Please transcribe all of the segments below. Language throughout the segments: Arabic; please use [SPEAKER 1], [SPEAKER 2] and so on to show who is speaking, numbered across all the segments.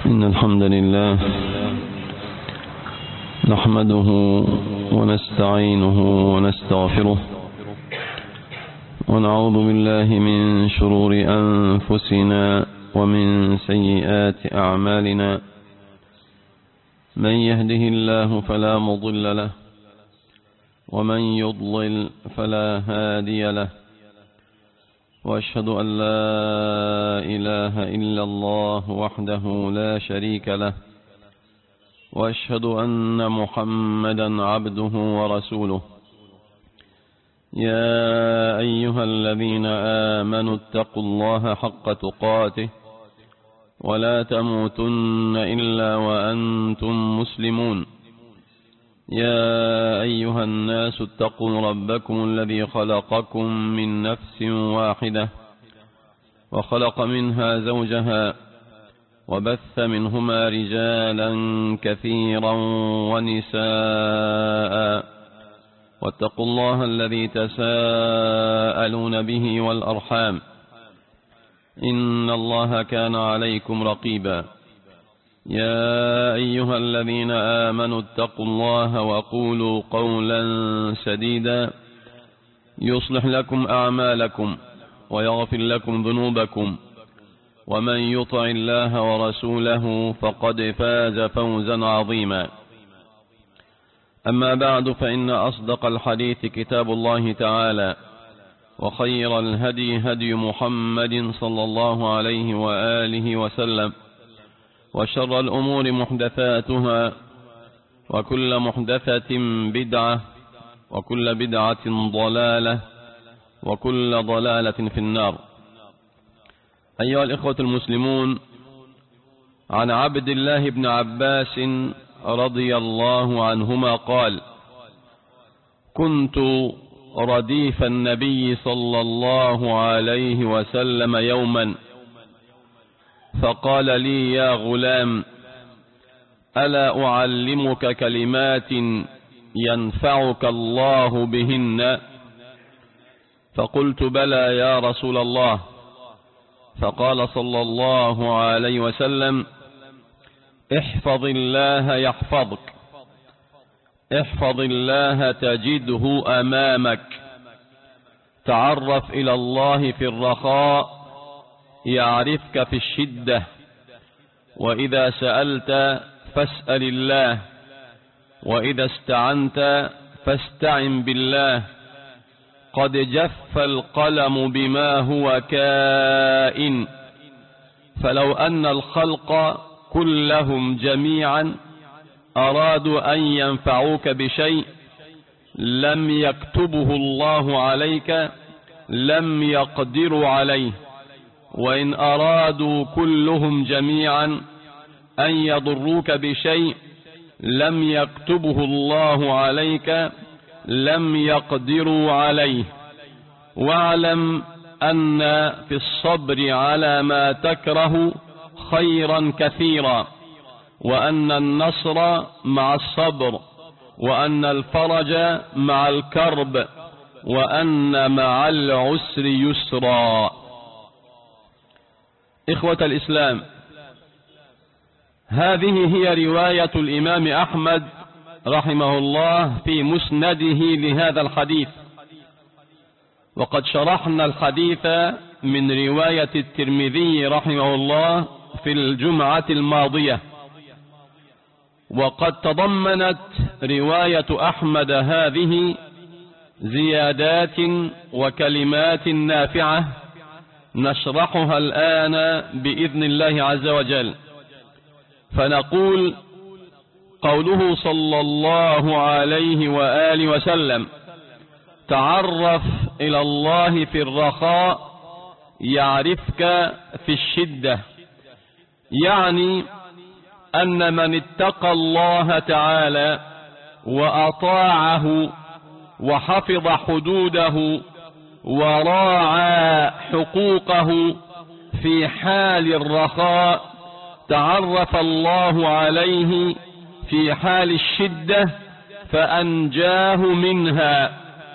[SPEAKER 1] إن الحمد لله نحمده ونستعينه ونستغفره ونعوذ بالله من شرور أنفسنا ومن سيئات أعمالنا. من يهده الله فلا مضل له ومن يضلل فلا هادي له، وأشهد أن لا إله إلا الله وحده لا شريك له، وأشهد أن محمدا عبده ورسوله. يا أيها الذين آمنوا اتقوا الله حق تقاته ولا تموتن إلا وأنتم مسلمون. يا أيها الناس اتقوا ربكم الذي خلقكم من نفس واحدة وخلق منها زوجها وبث منهما رجالا كثيرا ونساء، واتقوا الله الذي تساءلون به والأرحام إن الله كان عليكم رقيبا. يا أيها الذين آمنوا اتقوا الله وقولوا قولا سديدا يصلح لكم أعمالكم ويغفر لكم ذنوبكم، ومن يطع الله ورسوله فقد فاز فوزا عظيما. أما بعد، فإن أصدق الحديث كتاب الله تعالى، وخير الهدي هدي محمد صلى الله عليه وآله وسلم، وشر الأمور محدثاتها، وكل محدثة بدعة، وكل بدعة ضلالة، وكل ضلالة في النار. أيها الإخوة المسلمون، عن عبد الله بن عباس رضي الله عنهما قال: كنت رديف النبي صلى الله عليه وسلم يوما، فقال لي: يا غلام، ألا أعلمك كلمات ينفعك الله بهن؟ فقلت: بلى يا رسول الله. فقال صلى الله عليه وسلم: احفظ الله يحفظك، احفظ الله تجده أمامك، تعرف إلى الله في الرخاء يعرفك في الشدة، وإذا سألت فاسأل الله، وإذا استعنت فاستعن بالله. قد جف القلم بما هو كائن، فلو أن الخلق كلهم جميعا أرادوا أن ينفعوك بشيء لم يكتبه الله عليك لم يقدروا عليه، وإن أرادوا كلهم جميعا أن يضروك بشيء لم يكتبه الله عليك لم يقدروا عليه. واعلم أن في الصبر على ما تكره خيرا كثيرا، وأن النصر مع الصبر، وأن الفرج مع الكرب، وأن مع العسر يسرا. إخوة الإسلام، هذه هي رواية الإمام أحمد رحمه الله في مسنده لهذا الحديث، وقد شرحنا الحديث من رواية الترمذي رحمه الله في الجمعة الماضية، وقد تضمنت رواية أحمد هذه زيادات وكلمات نافعة نشرحها الآن بإذن الله عز وجل. فنقول: قوله صلى الله عليه وآله وسلم: تعرف إلى الله في الرخاء يعرفك في الشدة، يعني أن من اتقى الله تعالى وأطاعه وحفظ حدوده وراعى حقوقه في حال الرخاء تعرف الله عليه في حال الشدة فأنجاه منها.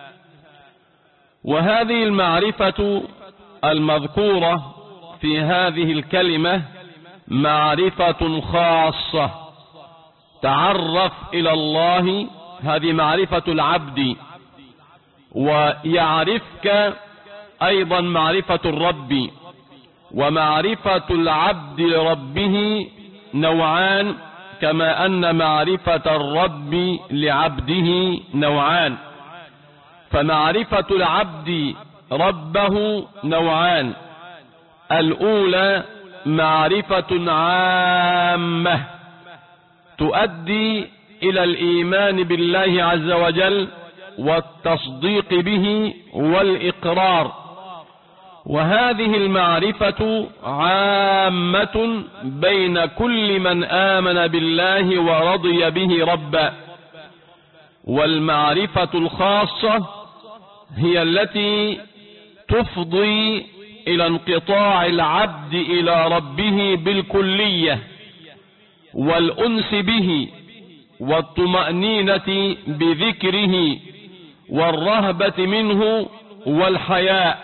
[SPEAKER 1] وهذه المعرفة المذكورة في هذه الكلمة معرفة خاصة. تعرف إلى الله، هذه معرفة العبد، ويعرفك أيضا معرفة الرب. ومعرفة العبد لربه نوعان، كما أن معرفة الرب لعبده نوعان. فمعرفة العبد ربه نوعان: الأولى معرفة عامة تؤدي إلى الإيمان بالله عز وجل والتصديق به والإقرار، وهذه المعرفة عامة بين كل من آمن بالله ورضي به ربا. والمعرفة الخاصة هي التي تفضي إلى انقطاع العبد إلى ربه بالكلية، والأنس به، والطمأنينة بذكره، والرهبة منه، والحياء.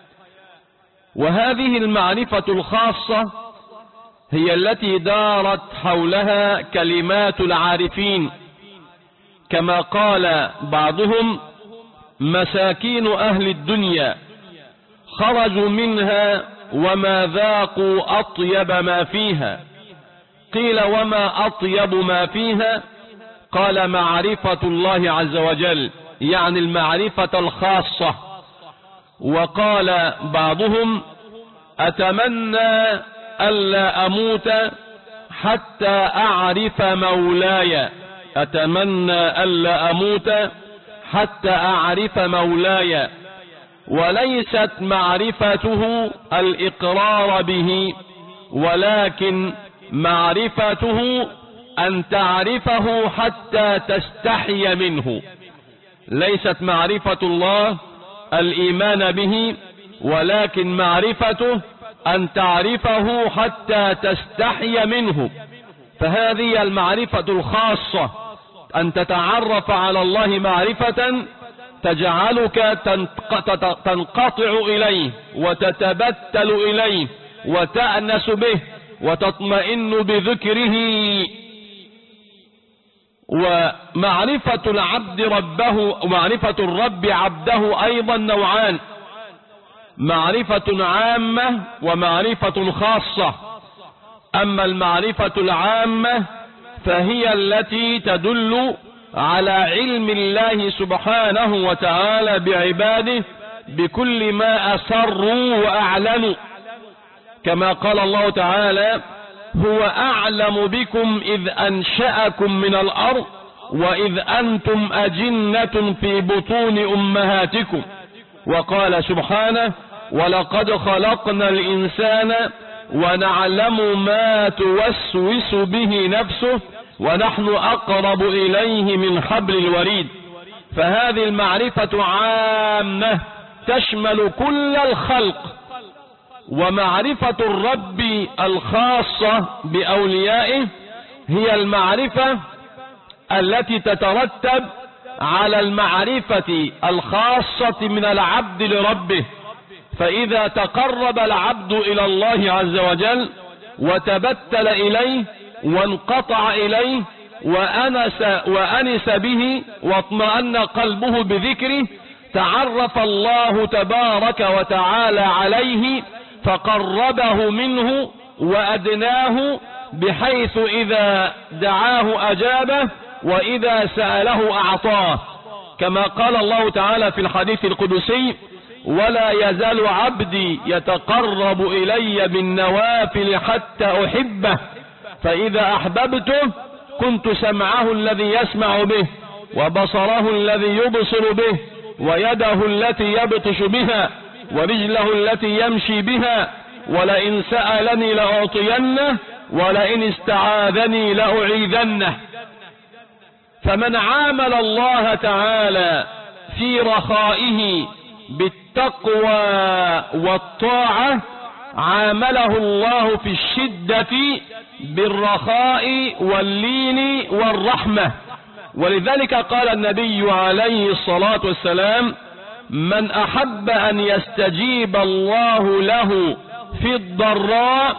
[SPEAKER 1] وهذه المعرفة الخاصة هي التي دارت حولها كلمات العارفين، كما قال بعضهم: مساكين أهل الدنيا خرجوا منها وما ذاقوا أطيب ما فيها. قيل: وما أطيب ما فيها؟ قال: معرفة الله عز وجل، يعني المعرفة الخاصة. وقال بعضهم: أتمنى ألا أموت حتى أعرف مولاي، أتمنى ألا أموت حتى أعرف مولاي. وليست معرفته الإقرار به، ولكن معرفته أن تعرفه حتى تستحي منه. ليست معرفة الله الإيمان به، ولكن معرفته أن تعرفه حتى تستحي منه. فهذه المعرفة الخاصة، أن تتعرف على الله معرفة تجعلك تنقطع إليه وتتبتل إليه وتأنس به وتطمئن بذكره. ومعرفة العبد ربه ومعرفة الرب عبده أيضا نوعان: معرفة عامة ومعرفة خاصة. أما المعرفة العامة فهي التي تدل على علم الله سبحانه وتعالى بعباده بكل ما أسروا وأعلنوا، كما قال الله تعالى: هو أعلم بكم إذ أنشأكم من الأرض وإذ أنتم أجنة في بطون أمهاتكم. وقال سبحانه: ولقد خلقنا الإنسان ونعلم ما توسوس به نفسه ونحن أقرب إليه من حبل الوريد. فهذه المعرفة عامة تشمل كل الخلق. ومعرفة الرب الخاصة بأوليائه هي المعرفة التي تترتب على المعرفة الخاصة من العبد لربه. فإذا تقرب العبد إلى الله عز وجل وتبتل إليه وانقطع إليه وأنس به واطمأن قلبه بذكره، تعرف الله تبارك وتعالى عليه فقربه منه وأدناه، بحيث إذا دعاه أجابه وإذا سأله أعطاه، كما قال الله تعالى في الحديث القدسي: ولا يزال عبدي يتقرب إلي بالنوافل حتى أحبه، فإذا أحببته كنت سمعه الذي يسمع به، وبصره الذي يبصر به، ويده التي يبطش بها، ورجله التي يمشي بها، ولئن سألني لأعطينه، ولئن استعاذني لأعيذنه. فمن عامل الله تعالى في رخائه بالتقوى والطاعة عامله الله في الشدة بالرخاء واللين والرحمة. ولذلك قال النبي عليه الصلاة والسلام: من أحب أن يستجيب الله له في الضراء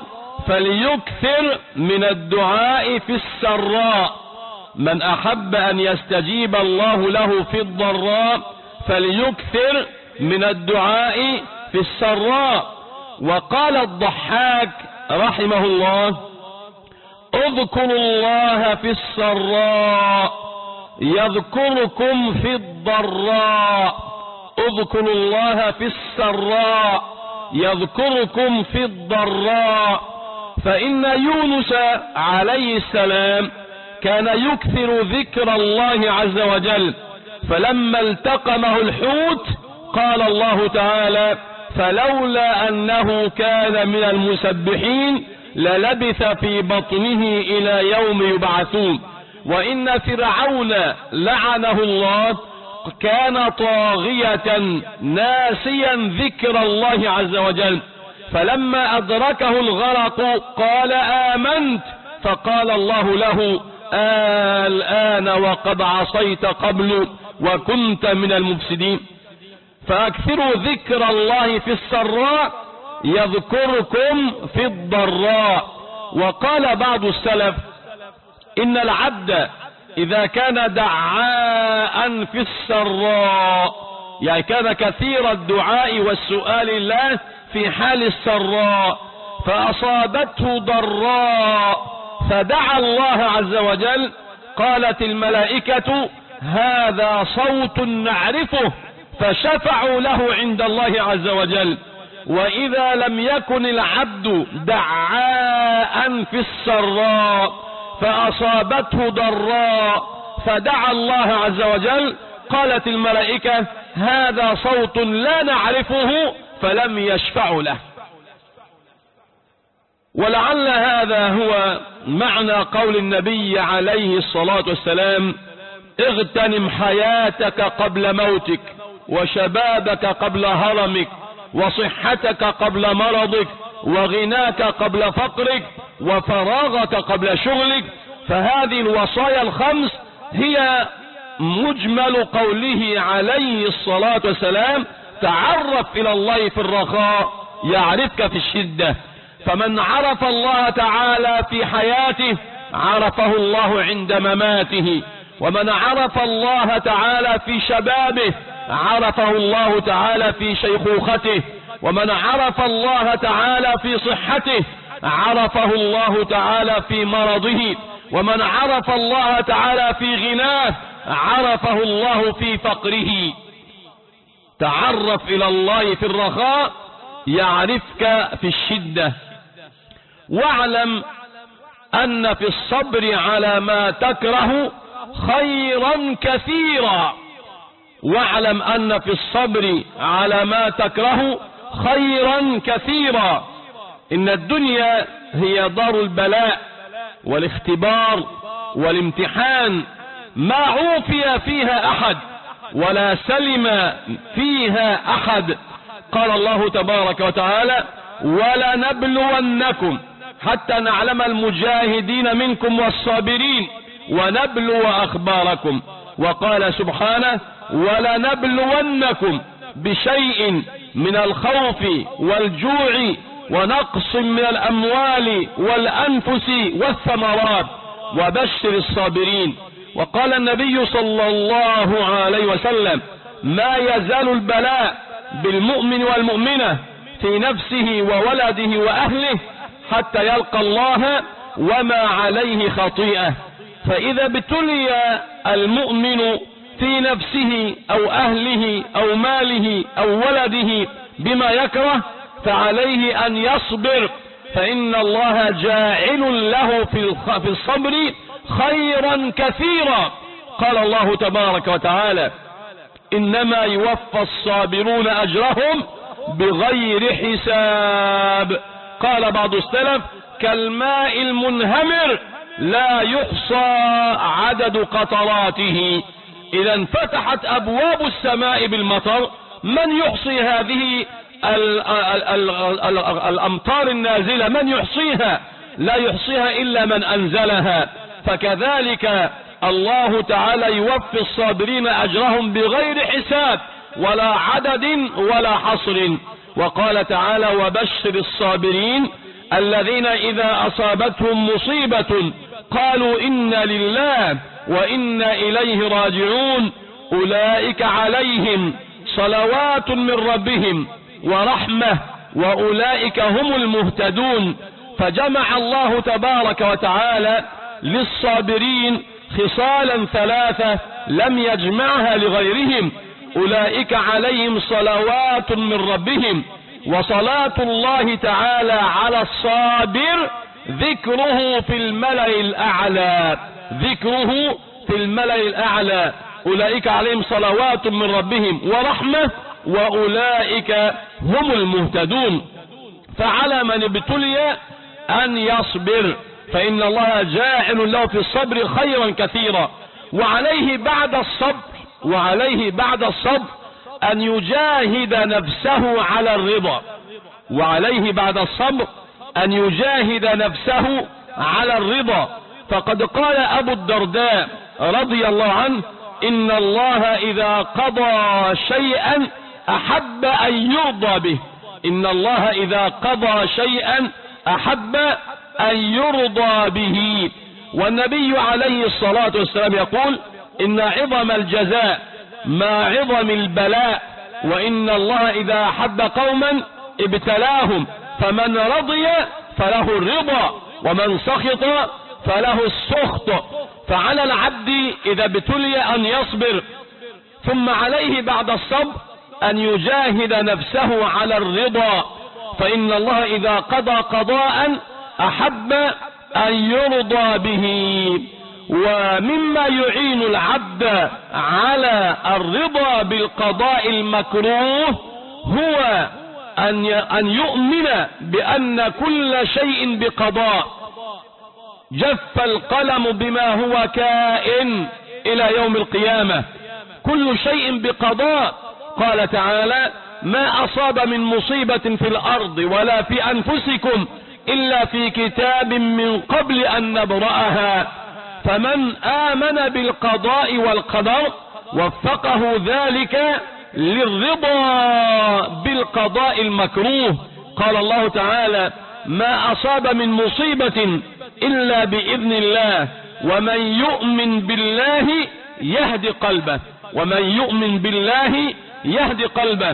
[SPEAKER 1] فليكثر من الدعاء في السراء. من أحب أن يستجيب الله له في الضراء فليكثر من الدعاء في السراء. وقال الضحاك رحمه الله: اذكروا الله في السراء يذكركم في الضراء. اذكروا الله في السراء يذكركم في الضراء. فإن يونس عليه السلام كان يكثر ذكر الله عز وجل، فلما التقمه الحوت قال الله تعالى: فلولا أنه كان من المسبحين للبث في بطنه إلى يوم يبعثون. وإن فرعون لعنه الله كان طاغية ناسيا ذكر الله عز وجل، فلما أدركه الغرق قال آمنت، فقال الله له: الآن وقد عصيت قبل وكنت من المفسدين. فأكثروا ذكر الله في السراء يذكركم في الضراء. وقال بعض السلف: إن العبد إذا كان دعاء في السراء، يعني كان كثير الدعاء والسؤال الله في حال السراء، فأصابته ضراء فدعا الله عز وجل، قالت الملائكة: هذا صوت نعرفه، فشفعوا له عند الله عز وجل. وإذا لم يكن العبد دعاء في السراء فأصابته ضراء فدعا الله عز وجل، قالت الملائكة: هذا صوت لا نعرفه، فلم يشفعوا له. ولعل هذا هو معنى قول النبي عليه الصلاة والسلام: اغتنم حياتك قبل موتك، وشبابك قبل هرمك، وصحتك قبل مرضك، وغناك قبل فقرك، وفراغك قبل شغلك. فهذه الوصايا الخمس هي مجمل قوله عليه الصلاة والسلام: تعرف إلى الله في الرخاء يعرفك في الشدة. فمن عرف الله تعالى في حياته عرفه الله عند مماته، ومن عرف الله تعالى في شبابه عرفه الله تعالى في شيخوخته، ومن عرف الله تعالى في صحته عرفه الله تعالى في مرضه، ومن عرف الله تعالى في غناه عرفه الله في فقره. تعرف إلى الله في الرخاء يعرفك في الشدة. واعلم أن في الصبر على ما تكره خيرا كثيرا. واعلم أن في الصبر على ما تكره خيرا كثيرا. إن الدنيا هي دار البلاء والاختبار والامتحان، ما عوفي فيها أحد ولا سلم فيها أحد. قال الله تبارك وتعالى: ولنبلونكم حتى نعلم المجاهدين منكم والصابرين ونبلو أخباركم. وقال سبحانه: ولنبلونكم بشيء من الخوف والجوع ونقص من الأموال والأنفس والثمرات وبشر الصابرين. وقال النبي صلى الله عليه وسلم: ما يزال البلاء بالمؤمن والمؤمنة في نفسه وولده وأهله حتى يلقى الله وما عليه خطيئة. فإذا ابتلي المؤمن في نفسه أو أهله أو ماله أو ولده بما يكره فعليه أن يصبر، فإن الله جاعل له في الصبر خيرا كثيرا. قال الله تبارك وتعالى: إنما يوفى الصابرون أجرهم بغير حساب. قال بعض السلف: كالماء المنهمر لا يحصى عدد قطراته. إذا انفتحت أبواب السماء بالمطر، من يحصي هذه الأمطار النازلة؟ من يحصيها؟ لا يحصيها إلا من أنزلها. فكذلك الله تعالى يوفي الصابرين أجرهم بغير حساب ولا عدد ولا حصر. وقال تعالى: وبشر الصابرين الذين إذا أصابتهم مصيبة قالوا إنا لله وإنا إليه راجعون أولئك عليهم صلوات من ربهم ورحمة وأولئك هم المهتدون. فجمع الله تبارك وتعالى للصابرين خصالا ثلاثة لم يجمعها لغيرهم. أولئك عليهم صلوات من ربهم، وصلاة الله تعالى على الصابر ذكره في الملأ الأعلى، ذكره في الملأ الأعلى. أولئك عليهم صلوات من ربهم ورحمة وأولئك هم المهتدون. فعلى من ابتلي أن يصبر، فإن الله جاعل له في الصبر خيرا كثيرا. وعليه بعد الصبر أن يجاهد نفسه على الرضا، وعليه بعد الصبر أن يجاهد نفسه على الرضا. فقد قال أبو الدرداء رضي الله عنه: إن الله إذا قضى شيئا أحب أن يرضى به. إن الله إذا قضى شيئا أحب أن يرضى به. والنبي عليه الصلاة والسلام يقول: إن عظم الجزاء ما عظم البلاء، وإن الله إذا أحب قوما ابتلاهم، فمن رضي فله الرضا ومن سخط فله السخط. فعلى العبد إذا ابتلي أن يصبر، ثم عليه بعد الصبر أن يجاهد نفسه على الرضا، فإن الله إذا قضى قضاء أحب أن يرضى به. ومما يعين العبد على الرضا بالقضاء المكروه هو أن يؤمن بأن كل شيء بقضاء. جف القلم بما هو كائن إلى يوم القيامة، كل شيء بقضاء. قال تعالى: ما أصاب من مصيبة في الأرض ولا في أنفسكم إلا في كتاب من قبل أن نبرأها. فمن آمن بالقضاء والقدر وفقه ذلك للرضا بالقضاء المكروه. قال الله تعالى: ما أصاب من مصيبة إلا بإذن الله ومن يؤمن بالله يهدي قلبه، ومن يؤمن بالله يهدي قلبه.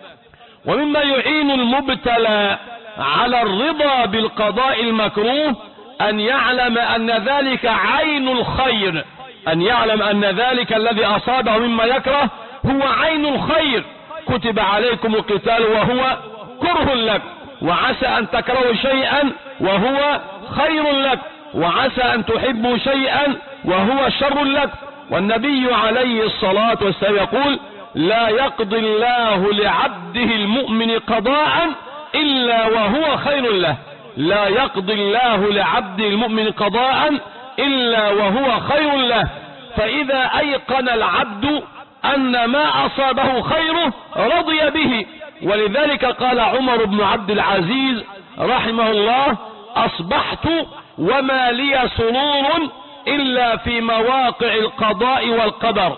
[SPEAKER 1] ومما يعين المبتلى على الرضا بالقضاء المكروه أن يعلم أن ذلك عين الخير، أن يعلم أن ذلك الذي أصابه مما يكره هو عين الخير. كتب عليكم القتال وهو كره لك، وعسى أن تكرهوا شيئا وهو خير لك، وعسى أن تحبوا شيئا وهو شر لك. والنبي عليه الصلاة والسلام يقول: لا يقضي الله لعبده المؤمن قضاء إلا وهو خير له. لا يقضي الله لعبده المؤمن قضاء إلا وهو خير له. فإذا أيقن العبد أن ما أصابه خيره رضي به. ولذلك قال عمر بن عبد العزيز رحمه الله: أصبحت وما لي سرور إلا في مواقع القضاء والقدر.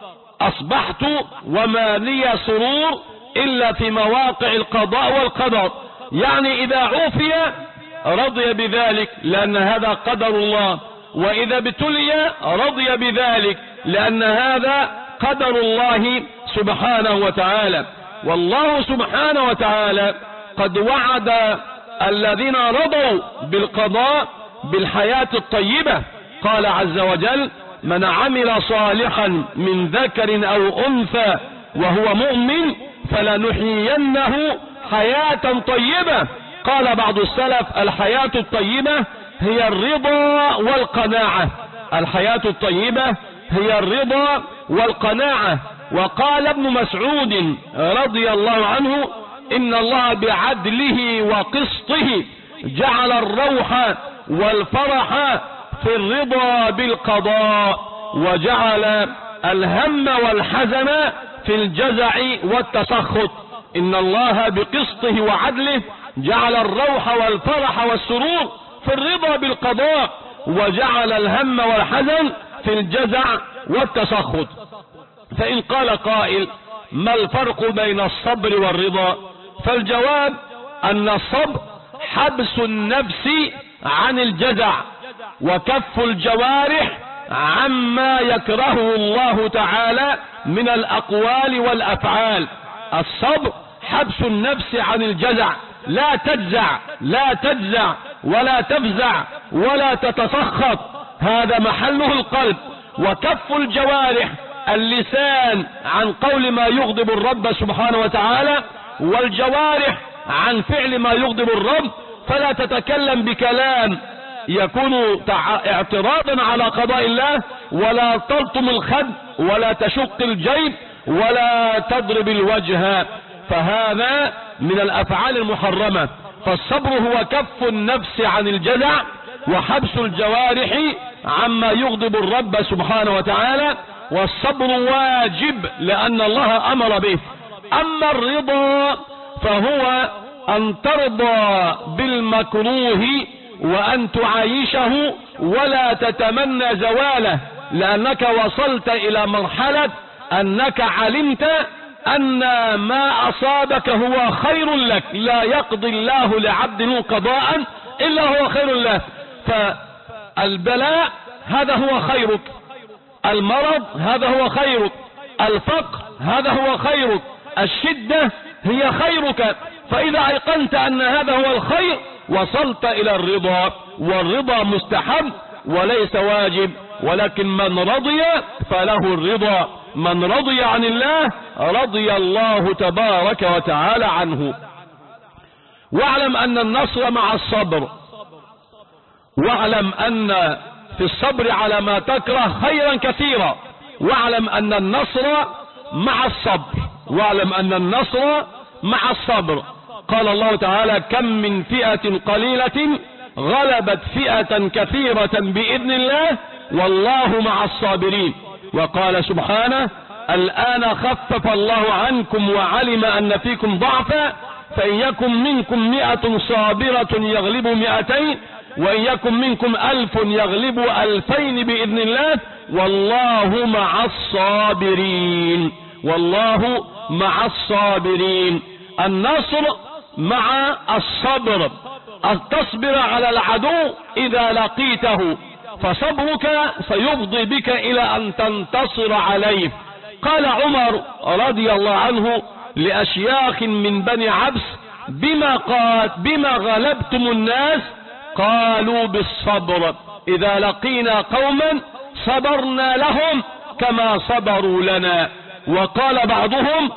[SPEAKER 1] أصبحت وما لي سرور إلا في مواقع القضاء والقدر، يعني إذا عوفي رضي بذلك لأن هذا قدر الله، وإذا ابتلي رضي بذلك لأن هذا قدر الله سبحانه وتعالى. والله سبحانه وتعالى قد وعد الذين رضوا بالقضاء بالحياة الطيبة. قال عز وجل: من عمل صالحا من ذكر أو أنثى وهو مؤمن فلنحيينه حياة طيبة. قال بعض السلف: الحياة الطيبة هي الرضا والقناعة. الحياة الطيبة هي الرضا والقناعة. وقال ابن مسعود رضي الله عنه: إن الله بعدله وقسطه جعل الروح والفرح في الرضا بالقضاء، وجعل الهم والحزن في الجزع والتسخط. إن الله بقسطه وعدله جعل الروح والفرح والسرور في الرضا بالقضاء، وجعل الهم والحزن في الجزع والتسخط. فإن قال قائل: ما الفرق بين الصبر والرضا؟ فالجواب أن الصبر حبس النفس عن الجزع وكف الجوارح عما يكرهه الله تعالى من الأقوال والأفعال. الصبر حبس النفس عن الجزع، لا تجزع ولا تفزع ولا تتسخط، هذا محله القلب. وكف الجوارح، اللسان عن قول ما يغضب الرب سبحانه وتعالى، والجوارح عن فعل ما يغضب الرب، فلا تتكلم بكلام يكون اعتراضا على قضاء الله، ولا تلطم الخد ولا تشق الجيب ولا تضرب الوجه، فهذا من الأفعال المحرمة. فالصبر هو كف النفس عن الجزع وحبس الجوارح عما يغضب الرب سبحانه وتعالى، والصبر واجب لأن الله أمر به. أما الرضا فهو أن ترضى بالمكروه وأن تعايشه ولا تتمنى زواله، لأنك وصلت إلى مرحلة أنك علمت أن ما أصابك هو خير لك، لا يقضي الله لعبده قضاء إلا هو خير له. فالبلاء هذا هو خيرك، المرض هذا هو خيرك، الفقر هذا هو خيرك، الشدة هي خيرك. فإذا أيقنت أن هذا هو الخير وصلت إلى الرضا، والرضا مستحب وليس واجب، ولكن من رضي فله الرضا، من رضي عن الله رضي الله تبارك وتعالى عنه. واعلم أن النصر مع الصبر، واعلم أن في الصبر على ما تكره خيرا كثيرا، واعلم أن النصر مع الصبر، واعلم أن النصر مع الصبر. قال الله تعالى: كم من فئة قليلة غلبت فئة كثيرة بإذن الله والله مع الصابرين. وقال سبحانه: الآن خفف الله عنكم وعلم أن فيكم ضعفا فإن يكن منكم 100 صابرة يغلب 200 وإن يكن منكم 1000 يغلب 2000 بإذن الله والله مع الصابرين، والله مع الصابرين. النصر مع الصبر، أن تصبر على العدو إذا لقيته، فصبرك سيفضي بك إلى أن تنتصر عليه. قال عمر رضي الله عنه لأشياخ من بني عبس: بما غلبتم الناس؟ قالوا: بالصبر، إذا لقينا قوما صبرنا لهم كما صبروا لنا. وقال بعضهم: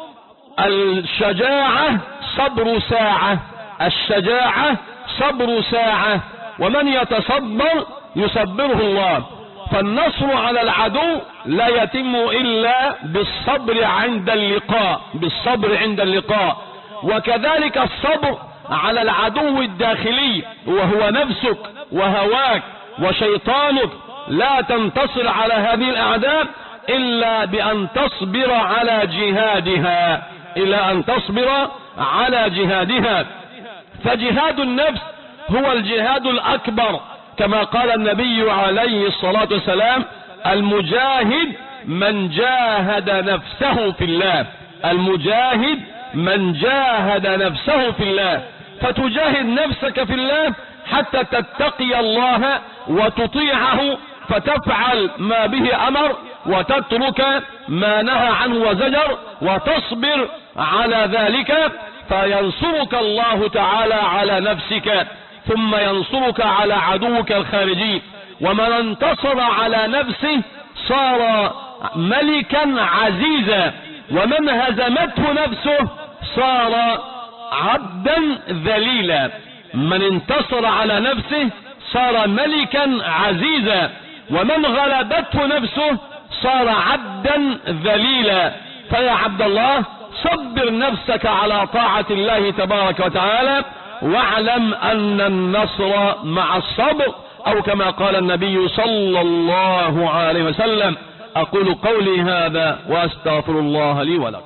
[SPEAKER 1] الشجاعة صبر ساعة، الشجاعة صبر ساعة، ومن يتصبر يصبره الله. فالنصر على العدو لا يتم إلا بالصبر عند اللقاء، بالصبر عند اللقاء. وكذلك الصبر على العدو الداخلي وهو نفسك وهواك وشيطانك، لا تنتصر على هذه الأعداء إلا بأن تصبر على جهادها، إلا أن تصبر على جهادها. فجهاد النفس هو الجهاد الأكبر، كما قال النبي عليه الصلاة والسلام: المجاهد من جاهد نفسه في الله، المجاهد من جاهد نفسه في الله. فتجاهد نفسك في الله حتى تتقي الله وتطيعه، فتفعل ما به أمر وتترك ما نهى عنه وزجر، وتصبر على ذلك، فينصرك الله تعالى على نفسك، ثم ينصرك على عدوك الخارجي. ومن انتصر على نفسه صار ملكا عزيزا، ومن هزمته نفسه صار عبدا ذليلا. من انتصر على نفسه صار ملكا عزيزا، ومن غلبته نفسه صار عبدا ذليلا. فيا عبد الله، صبر نفسك على طاعة الله تبارك وتعالى، واعلم أن النصر مع الصبر، أو كما قال النبي صلى الله عليه وسلم. أقول قولي هذا وأستغفر الله لي ولكم.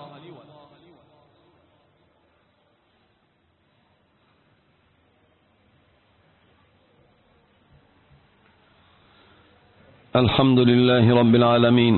[SPEAKER 1] الحمد لله رب العالمين،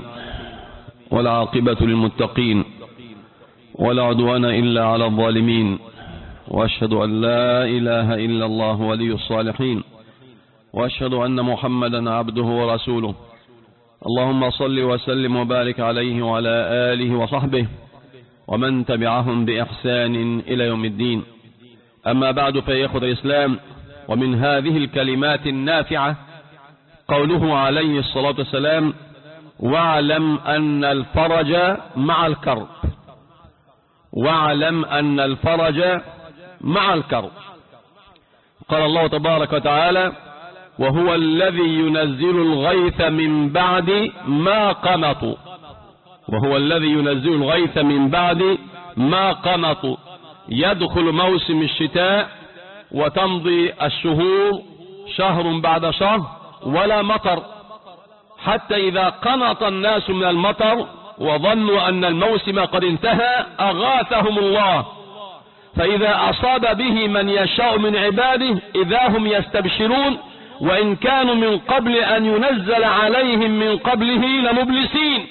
[SPEAKER 1] والعاقبة للمتقين، ولا عدوان إلا على الظالمين، وأشهد أن لا إله إلا الله ولي الصالحين، وأشهد أن محمدا عبده ورسوله. اللهم صل وسلم وبارك عليه وعلى آله وصحبه ومن تبعهم بإحسان إلى يوم الدين. أما بعد، فيا إخوة الإسلام، ومن هذه الكلمات النافعة قوله عليه الصلاة والسلام: واعلم أن الفرج مع الكرب. واعلم أن الفرج مع الكرب. قال الله تبارك وتعالى: وهو الذي ينزل الغيث من بعد ما قنطوا. وهو الذي ينزل الغيث من بعد ما قنطوا. يدخل موسم الشتاء وتمضي الشهور شهر بعد شهر ولا مطر، حتى إذا قنط الناس من المطر وظنوا أن الموسم قد انتهى أغاثهم الله، فإذا أصاب به من يشاء من عباده إذا هم يستبشرون، وإن كانوا من قبل أن ينزل عليهم من قبله لمبلسين.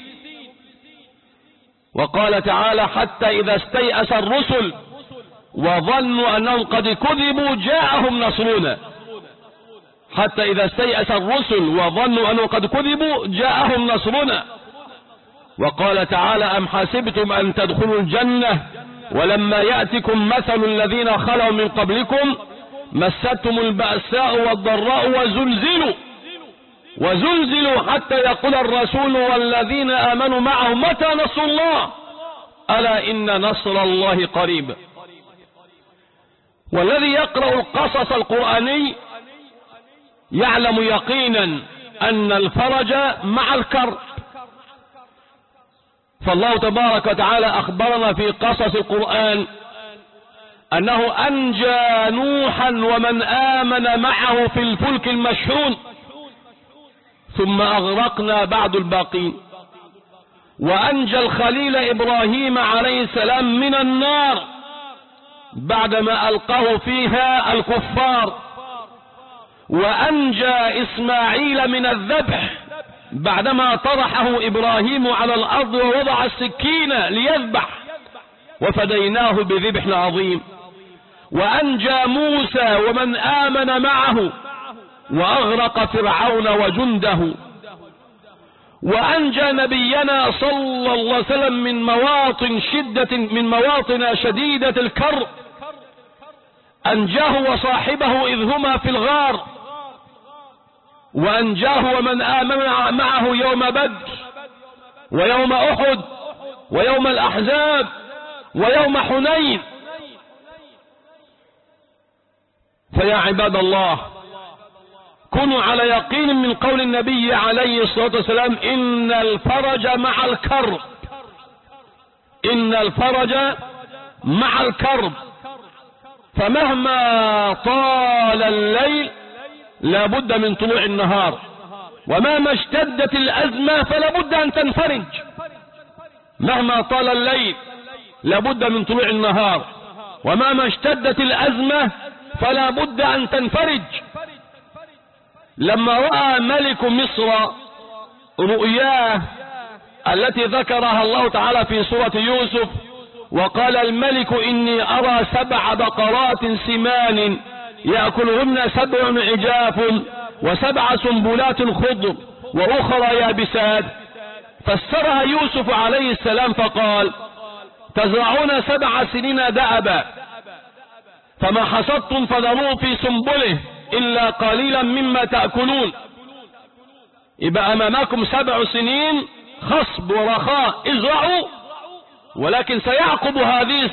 [SPEAKER 1] وقال تعالى: حتى إذا استيأس الرسل وظنوا أنهم قد كذبوا جاءهم نصرنا. حتى إذا استيأس الرسل وظنوا أنهم قد كذبوا جاءهم نصرنا. وقال تعالى: أم حسبتم أن تدخلوا الجنة ولما يأتكم مثل الذين خلوا من قبلكم مستهم البأساء والضراء وزلزلوا حتى يقول الرسول والذين آمنوا معه متى نصر الله ألا إن نصر الله قريب. والذي يقرأ القصص القرآني يعلم يقينا أن الفرج مع الكرب. فالله تبارك وتعالى أخبرنا في قصص القرآن أنه أنجى نوحا ومن آمن معه في الفلك المشحون، ثم أغرقنا بعد الباقين. وأنجى الخليل إبراهيم عليه السلام من النار بعدما ألقاه فيها الكفار. وأنجى إسماعيل من الذبح بعدما طرحه إبراهيم على الأرض ووضع السكين ليذبح، وفديناه بذبح عظيم. وأنجى موسى ومن آمن معه وأغرق فرعون وجنده. وأنجى نبينا صلى الله عليه وسلم من مواطن شديدة الكرب. أنجاه وصاحبه إذ هما في الغار. وأنجاه ومن آمن معه يوم بدر ويوم أحد ويوم الأحزاب ويوم حنين. فيا عباد الله، كونوا على يقين من قول النبي عليه الصلاة والسلام: إن الفرج مع الكرب. إن الفرج مع الكرب. فمهما طال الليل لا بد من طلوع النهار، ومهما اشتدت الأزمة فلا بد أن تنفرج. مهما طال الليل لا بد من طلوع النهار، ومهما اشتدت الأزمة فلا بد أن تنفرج. لما رأى ملك مصر رؤياه التي ذكرها الله تعالى في سورة يوسف: وقال الملك إني أرى 7 بقرات سمان يأكلهن 7 عجاف و7 سنبلات خضر وأخرى يابسات. فسرها يوسف عليه السلام فقال: تزرعون 7 سنين دأبا فما حصدتم فذروه في سنبله إلا قليلا مما تأكلون. يبقى أمامكم 7 سنين خصب ورخاء، ازرعوا، ولكن سيعقب هذه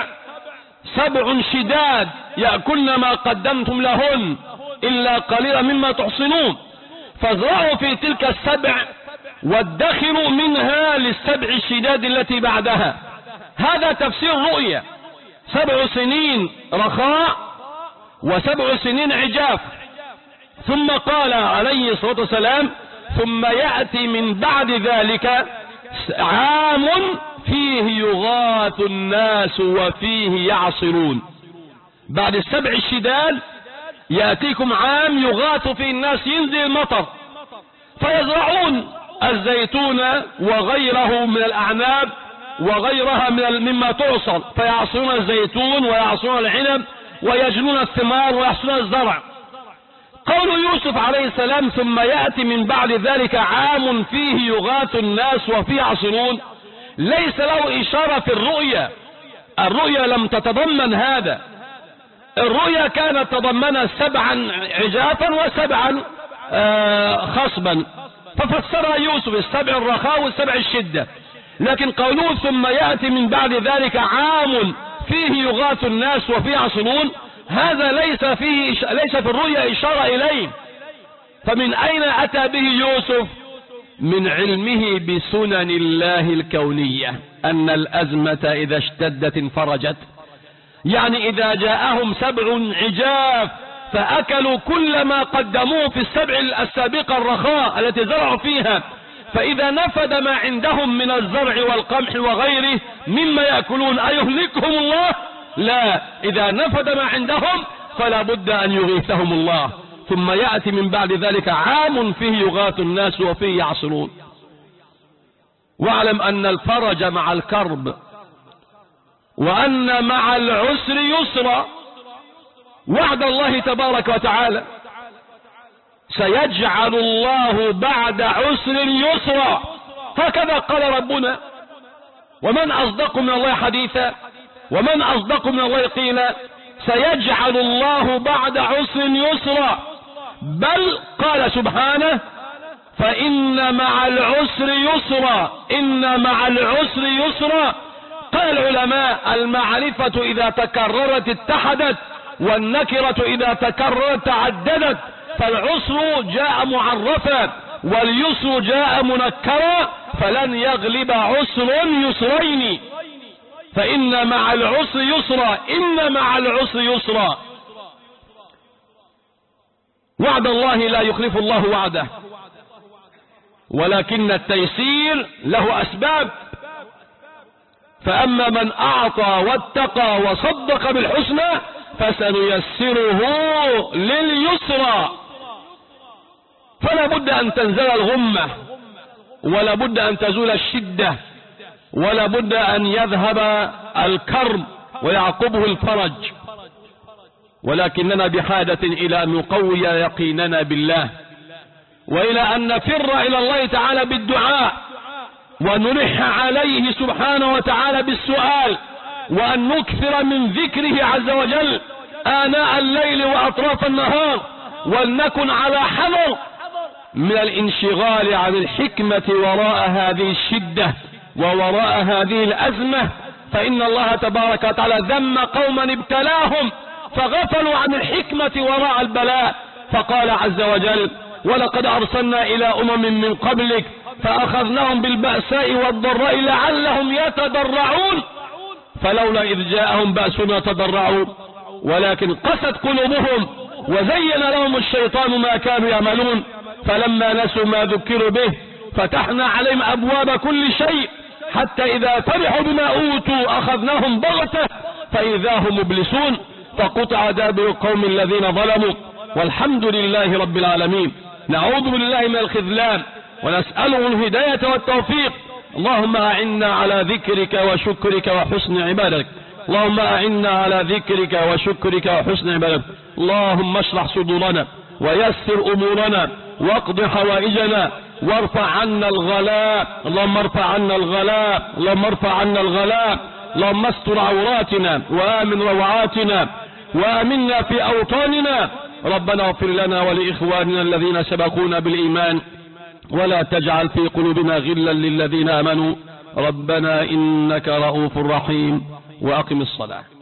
[SPEAKER 1] 7 شداد يأكلن ما قدمتم لهن إلا قليلا مما تحصنون. فازرعوا في تلك 7 وادخروا منها لل7 الشداد التي بعدها. هذا تفسير رؤية: 7 سنين رخاء و7 سنين عجاف. ثم قال عليه الصلاة والسلام: ثم يأتي من بعد ذلك عام فيه يغاث الناس وفيه يعصرون. بعد 7 الشداد يأتيكم عام يغاث فيه الناس، ينزل المطر فيزرعون الزيتون وغيره من الأعناب وغيرها مما تعصر، فيعصرون الزيتون ويعصرون العنب ويجنون الثمار ويحصون الزرع. قول يوسف عليه السلام ثم يأتي من بعد ذلك عام فيه يغاث الناس وفيه يعصرون، ليس له إشارة في الرؤيا. الرؤيا لم تتضمن هذا. الرؤيا كانت تضمن 7 عجافا و7 خصبا، ففسرها يوسف 7 الرخاء و7 الشدة. لكن قوله ثم يأتي من بعد ذلك عام فيه يغاث الناس وفيه يعصرون، هذا ليس في الرؤيا إشارة إليه. فمن أين أتى به يوسف؟ من علمه بسنن الله الكونية، أن الأزمة إذا اشتدت انفرجت. يعني إذا جاءهم 7 عجاف فأكلوا كل ما قدموه في 7 السابقة الرخاء التي زرعوا فيها، فإذا نفد ما عندهم من الزرع والقمح وغيره مما يأكلون أيهلكهم الله؟ لا، إذا نفد ما عندهم فلا بد أن يغيثهم الله. ثم يأتي من بعد ذلك عام فيه يغاث الناس وفيه يعصرون. واعلم أن الفرج مع الكرب، وأن مع العسر يسرا. وعد الله تبارك وتعالى سيجعل الله بعد عسر يسرا، هكذا قال ربنا. ومن أصدق من الله حديثا، ومن أصدق من الله قيلا. سيجعل الله بعد عسر يسرا، بل قال سبحانه فإن مع العسر يسرا، إن مع العسر يسرا. قال العلماء المعرفة إذا تكررت اتحدت، والنكرة إذا تكررت تعددت، فالعسر جاء معرفا واليسر جاء منكرا، فلن يغلب عسر يسرين. فإن مع العسر يسرا، إن مع العسر يسرا. وعد الله لا يخلف الله وعده، ولكن التيسير له أسباب. فأما من أعطى واتقى وصدق بالحسنى فسنيسره لليسرى. فلا بد أن تنزل الغمة، ولا بد أن تزول الشدة، ولا بد أن يذهب الكرب ويعقبه الفرج. ولكننا بحاجة إلى أن نقوي يقيننا بالله، وإلى أن نفر إلى الله تعالى بالدعاء، ونلح عليه سبحانه وتعالى بالسؤال، وأن نكثر من ذكره عز وجل آناء الليل وأطراف النهار، ولنكن على حذر من الانشغال عن الحكمة وراء هذه الشدة ووراء هذه الأزمة. فإن الله تبارك وتعالى ذم قوما ابتلاهم فغفلوا عن الحكمة وراء البلاء، فقال عز وجل ولقد أرسلنا إلى أمم من قبلك فأخذناهم بالبأساء والضراء لعلهم يتضرعون فلولا إذ جاءهم بأسنا تضرعوا ولكن قست قلوبهم وزين لهم الشيطان ما كانوا يعملون فلما نسوا ما ذكروا به فتحنا عليهم أبواب كل شيء حتى إذا فرحوا بما أوتوا أخذناهم بغتة فإذا هم مبلسون فقطع دابر القوم الذين ظلموا والحمد لله رب العالمين. نعوذ بالله من الخذلان ونسأله الهداية والتوفيق. اللهم أعنا على ذكرك وشكرك وحسن عبادتك. اللهم أعنا على ذكرك وشكرك وحسن عبادتك. اللهم اشرح صدورنا ويسر أمورنا واقض حوائجنا وارفع عنا الغلاء. اللهم ارفع عنا الغلاء. اللهم ارفع عنا الغلاء. اللهم استر عوراتنا وآمن روعاتنا وآمنا في أوطاننا. ربنا اغفر لنا ولإخواننا الذين سبقونا بالإيمان ولا تجعل في قلوبنا غلا للذين آمنوا. ربنا إنك رؤوف رحيم. وأقم الصلاة.